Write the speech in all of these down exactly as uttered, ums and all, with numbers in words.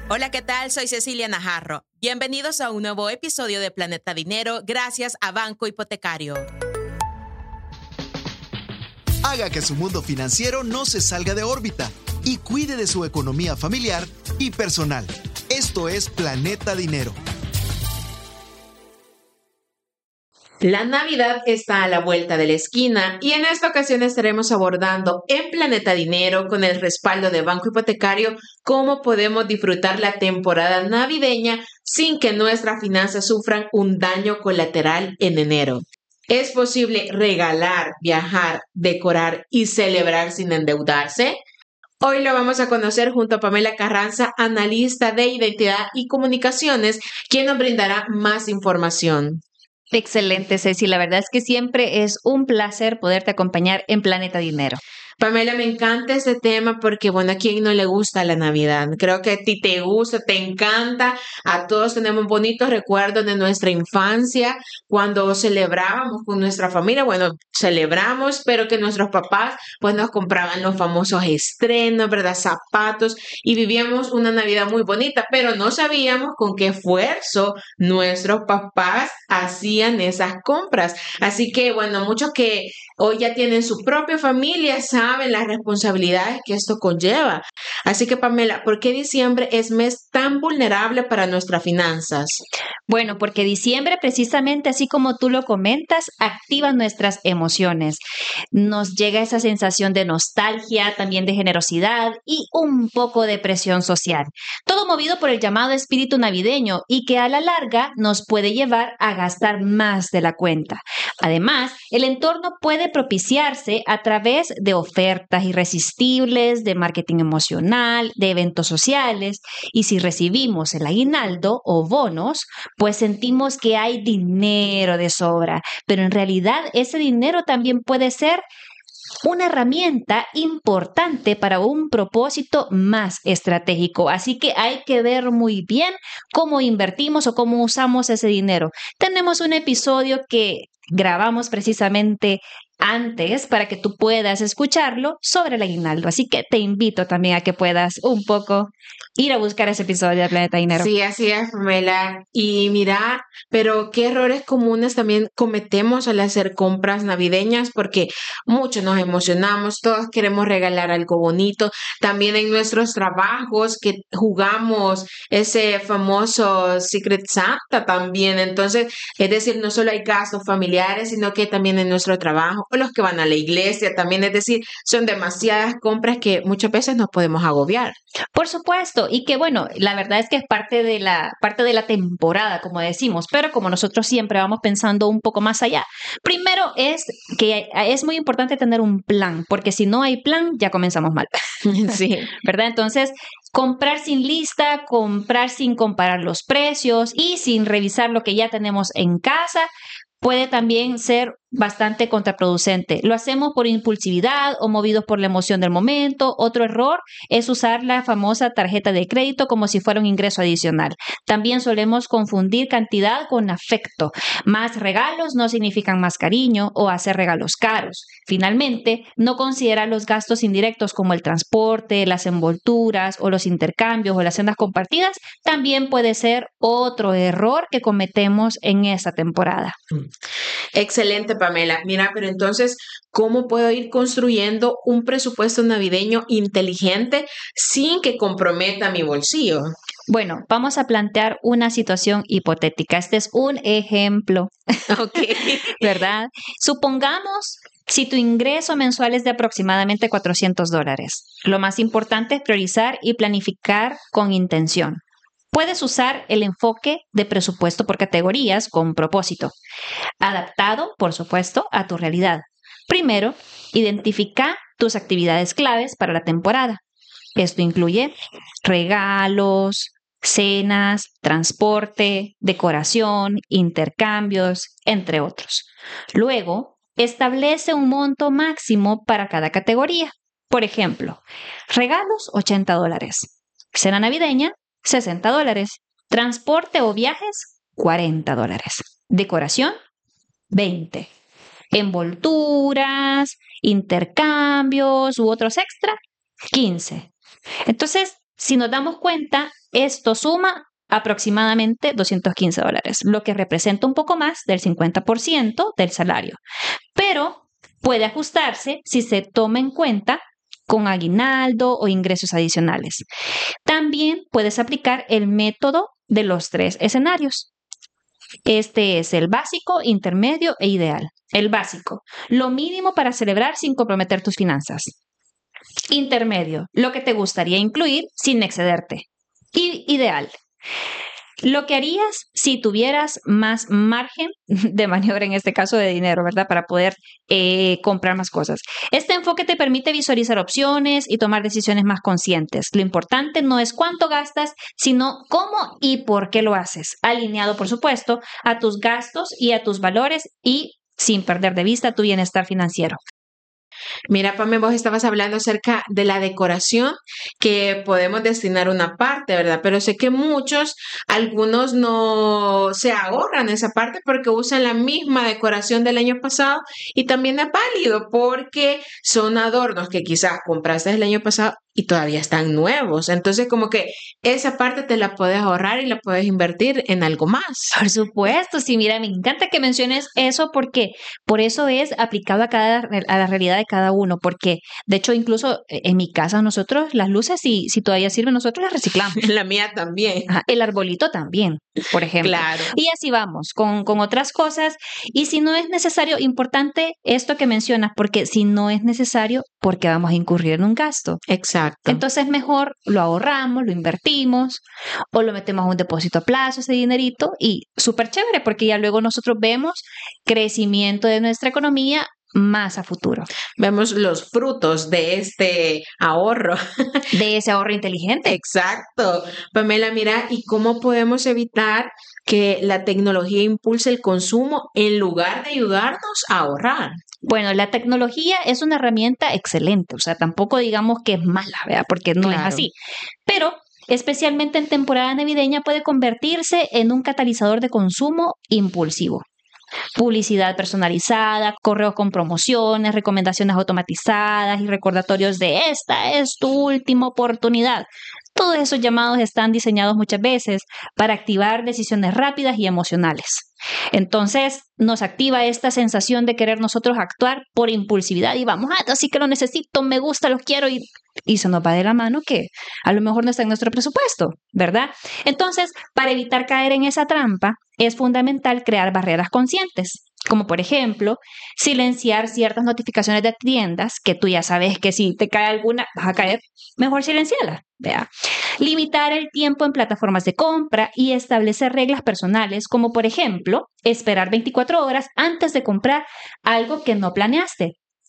Hola, ¿qué tal? Soy Cecilia Najarro. Bienvenidos a un nuevo episodio de Planeta Dinero gracias a Banco Hipotecario. Haga que su mundo financiero no se salga de órbita y cuide de su economía familiar y personal. Esto es Planeta Dinero. La Navidad está a la vuelta de la esquina y en esta ocasión estaremos abordando en Planeta Dinero, con el respaldo de Banco Hipotecario, cómo podemos disfrutar la temporada navideña sin que nuestras finanzas sufran un daño colateral en enero. ¿Es posible regalar, viajar, decorar y celebrar sin endeudarse? Hoy lo vamos a conocer junto a Pamela Carranza, analista de identidad y comunicaciones, quien nos brindará más información. Excelente, Ceci. La verdad es que siempre es un placer poderte acompañar en Planeta Dinero. Pamela, me encanta este tema porque, bueno, ¿a quién no le gusta la Navidad? Creo que a ti te gusta, te encanta. A todos tenemos bonitos recuerdos de nuestra infancia cuando celebrábamos con nuestra familia. Bueno, celebramos, pero que nuestros papás pues nos compraban los famosos estrenos, ¿verdad? Zapatos, y vivíamos una Navidad muy bonita, pero no sabíamos con qué esfuerzo nuestros papás hacían esas compras. Así que, bueno, muchos que hoy ya tienen su propia familia saben las responsabilidades que esto conlleva. Así que, Pamela, ¿por qué diciembre es mes tan vulnerable para nuestras finanzas? Bueno, porque diciembre, precisamente así como tú lo comentas, activa nuestras emociones. Nos llega esa sensación de nostalgia, también de generosidad y un poco de presión social. Todo movido por el llamado espíritu navideño y que a la larga nos puede llevar a gastar más de la cuenta. Además, el entorno puede propiciarse a través de ofertas irresistibles, de marketing emocional, de eventos sociales, y si recibimos el aguinaldo o bonos, pues sentimos que hay dinero de sobra, pero en realidad ese dinero también puede ser una herramienta importante para un propósito más estratégico. Así que hay que ver muy bien cómo invertimos o cómo usamos ese dinero. Tenemos un episodio que grabamos precisamente antes para que tú puedas escucharlo sobre el aguinaldo. Así que te invito también a que puedas un poco ir a buscar ese episodio de Planeta Dinero. Sí, así es, Pamela. Y mira, pero qué errores comunes también cometemos al hacer compras navideñas, porque muchos nos emocionamos, todos queremos regalar algo bonito. También en nuestros trabajos que jugamos ese famoso Secret Santa también. Entonces, es decir, no solo hay gastos familiares, sino que también en nuestro trabajo, o los que van a la iglesia también. Es decir, son demasiadas compras que muchas veces nos podemos agobiar. Por supuesto, y que bueno, la verdad es que es parte de la, parte de la temporada, como decimos, pero como nosotros siempre vamos pensando un poco más allá. Primero es que es muy importante tener un plan, porque si no hay plan, ya comenzamos mal. Sí, ¿Verdad? Entonces, comprar sin lista, comprar sin comparar los precios y sin revisar lo que ya tenemos en casa puede también ser bastante contraproducente. Lo hacemos por impulsividad o movidos por la emoción del momento. Otro error es usar la famosa tarjeta de crédito como si fuera un ingreso adicional. También solemos confundir cantidad con afecto. Más regalos no significan más cariño o hacer regalos caros. Finalmente, no considerar los gastos indirectos como el transporte, las envolturas o los intercambios o las cenas compartidas también puede ser otro error que cometemos en esta temporada. Excelente, Pamela. Mira, pero entonces, ¿cómo puedo ir construyendo un presupuesto navideño inteligente sin que comprometa mi bolsillo? Bueno, vamos a plantear una situación hipotética. Este es un ejemplo, Ok. ¿verdad? Supongamos si tu ingreso mensual es de aproximadamente cuatrocientos dólares. Lo más importante es priorizar y planificar con intención. Puedes usar el enfoque de presupuesto por categorías con propósito, adaptado, por supuesto, a tu realidad. Primero, identifica tus actividades claves para la temporada. Esto incluye regalos, cenas, transporte, decoración, intercambios, entre otros. Luego, establece un monto máximo para cada categoría. Por ejemplo, regalos, ochenta dólares. Cena navideña, sesenta dólares. Transporte o viajes, cuarenta dólares. Decoración, veinte. Envolturas, intercambios u otros extra, quince. Entonces, si nos damos cuenta, Esto suma aproximadamente doscientos quince dólares, lo que representa un poco más del cincuenta por ciento del salario. Pero puede ajustarse si se toma en cuenta con aguinaldo o ingresos adicionales. También puedes aplicar el método de los tres escenarios. Este es el básico, intermedio e ideal. El básico, lo mínimo para celebrar sin comprometer tus finanzas. Intermedio, lo que te gustaría incluir sin excederte. Y ideal, lo que harías si tuvieras más margen de maniobra, en este caso de dinero, ¿verdad? Para poder eh, comprar más cosas. Este enfoque te permite visualizar opciones y tomar decisiones más conscientes. Lo importante no es cuánto gastas, sino cómo y por qué lo haces. Alineado, por supuesto, a tus gastos y a tus valores y sin perder de vista tu bienestar financiero. Mira, Pame, vos estabas hablando acerca de la decoración, que podemos destinar una parte, ¿verdad? Pero sé que muchos, algunos no se ahorran esa parte porque usan la misma decoración del año pasado y también es válido porque son adornos que quizás compraste el año pasado y todavía están nuevos. Entonces, como que esa parte te la puedes ahorrar y la puedes invertir en algo más. Por supuesto, sí, mira, me encanta que menciones eso porque por eso es aplicado a cada a la realidad de cada uno, porque de hecho incluso en mi casa nosotros las luces, si, si todavía sirven, nosotros las reciclamos. La mía también. Ajá, el arbolito también, por ejemplo. Claro. Y así vamos, con, con otras cosas. Y si no es necesario, importante esto que mencionas, porque si no es necesario, ¿por qué vamos a incurrir en un gasto? Exacto. Entonces mejor lo ahorramos, lo invertimos o lo metemos a un depósito a plazo, ese dinerito, y súper chévere porque ya luego nosotros vemos crecimiento de nuestra economía más a futuro. Vemos los frutos de este ahorro. De ese ahorro inteligente. Exacto. Pamela, mira, ¿y cómo podemos evitar que la tecnología impulse el consumo en lugar de ayudarnos a ahorrar? Bueno, la tecnología es una herramienta excelente, o sea, tampoco digamos que es mala, ¿verdad? Porque no Claro. es así. Pero especialmente en temporada navideña puede convertirse en un catalizador de consumo impulsivo. Publicidad personalizada, correos con promociones, recomendaciones automatizadas y recordatorios de esta es tu última oportunidad. Todos esos llamados están diseñados muchas veces para activar decisiones rápidas y emocionales. Entonces nos activa esta sensación de querer nosotros actuar por impulsividad y vamos, ah, así que lo necesito, me gusta, lo quiero y, y se nos va de la mano que a lo mejor no está en nuestro presupuesto, ¿verdad? Entonces, para evitar caer en esa trampa, es fundamental crear barreras conscientes, como por ejemplo, silenciar ciertas notificaciones de tiendas que tú ya sabes que si te cae alguna, vas a caer, mejor silenciarla, ¿vea? Limitar el tiempo en plataformas de compra y establecer reglas personales, como por ejemplo, esperar veinticuatro horas antes de comprar algo que no planeaste.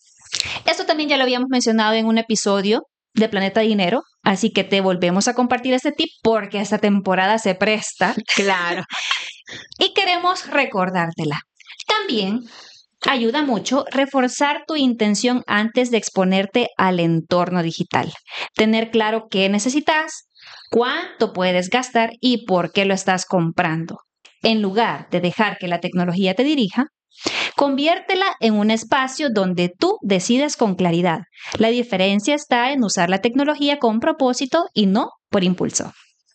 Esto también ya lo habíamos mencionado en un episodio de Planeta Dinero, así que te volvemos a compartir este tip porque esta temporada se presta. Claro. Y queremos recordártela. También ayuda mucho reforzar tu intención antes de exponerte al entorno digital. Tener claro qué necesitas, cuánto puedes gastar y por qué lo estás comprando. En lugar de dejar que la tecnología te dirija, conviértela en un espacio donde tú decides con claridad. La diferencia está en usar la tecnología con propósito y no por impulso.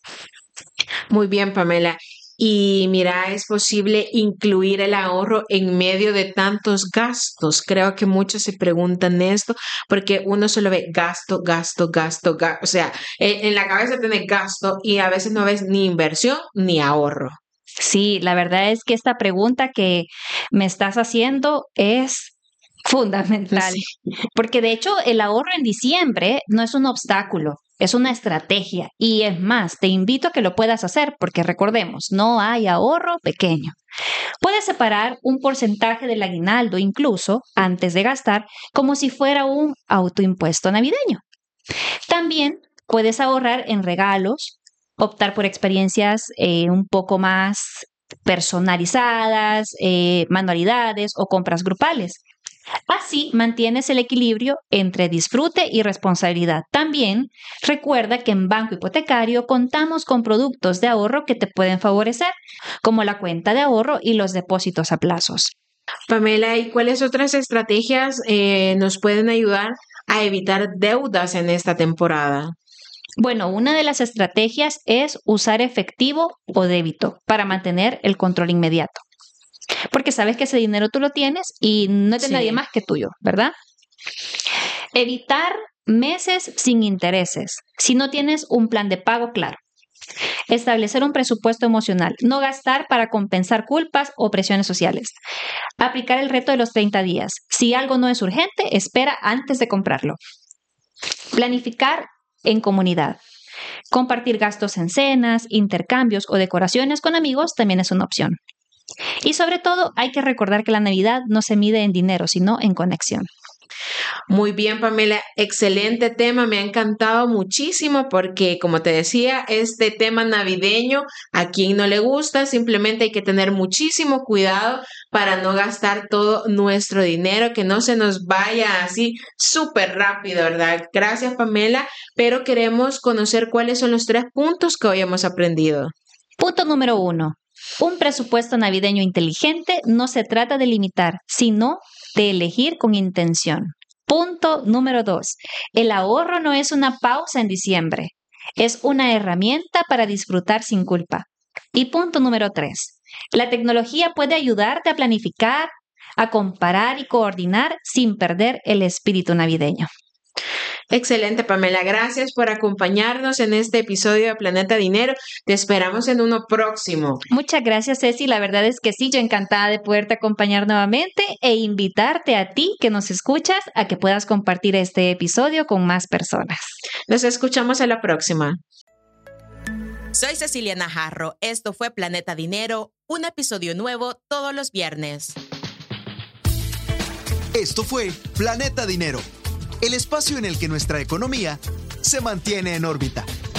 Muy bien, Pamela. Y mira, es posible incluir el ahorro en medio de tantos gastos. Creo que muchos se preguntan esto porque uno solo ve gasto, gasto, gasto, gasto. O sea, en, en la cabeza tiene gasto y a veces no ves ni inversión ni ahorro. Sí, la verdad es que esta pregunta que me estás haciendo es fundamental, Sí. porque de hecho el ahorro en diciembre no es un obstáculo, es una estrategia y es más, te invito a que lo puedas hacer porque recordemos, no hay ahorro pequeño. Puedes separar un porcentaje del aguinaldo incluso antes de gastar como si fuera un autoimpuesto navideño. También puedes ahorrar en regalos, optar por experiencias eh, un poco más personalizadas, eh, manualidades o compras grupales. Así mantienes el equilibrio entre disfrute y responsabilidad. También recuerda que en Banco Hipotecario contamos con productos de ahorro que te pueden favorecer, como la cuenta de ahorro y los depósitos a plazos. Pamela, ¿y cuáles otras estrategias eh, nos pueden ayudar a evitar deudas en esta temporada? Bueno, una de las estrategias es usar efectivo o débito para mantener el control inmediato. Porque sabes que ese dinero tú lo tienes y no es de Sí. nadie más que tuyo, ¿verdad? Evitar meses sin intereses si no tienes un plan de pago claro. Establecer un presupuesto emocional, no gastar para compensar culpas o presiones sociales. Aplicar el reto de los treinta días. Si algo no es urgente, espera antes de comprarlo. Planificar en comunidad. Compartir gastos en cenas, intercambios o decoraciones con amigos también es una opción. Y sobre todo, hay que recordar que la Navidad no se mide en dinero, sino en conexión. Muy bien, Pamela, excelente tema, me ha encantado muchísimo porque, como te decía, este tema navideño, a quien no le gusta, simplemente hay que tener muchísimo cuidado para no gastar todo nuestro dinero, que no se nos vaya así súper rápido, ¿verdad? Gracias, Pamela, pero queremos conocer cuáles son los tres puntos que hoy hemos aprendido. Punto número uno. Un presupuesto navideño inteligente no se trata de limitar, sino de elegir con intención. Punto número dos. El ahorro no es una pausa en diciembre, es una herramienta para disfrutar sin culpa. Y punto número tres. La tecnología puede ayudarte a planificar, a comparar y coordinar sin perder el espíritu navideño. Excelente, Pamela. Gracias por acompañarnos en este episodio de Planeta Dinero. Te esperamos en uno próximo. Muchas gracias, Ceci. La verdad es que sí, yo encantada de poderte acompañar nuevamente e invitarte a ti que nos escuchas a que puedas compartir este episodio con más personas. Nos escuchamos a la próxima. Soy Cecilia Najarro. Esto fue Planeta Dinero, un episodio nuevo todos los viernes. Esto fue Planeta Dinero, el espacio en el que nuestra economía se mantiene en órbita.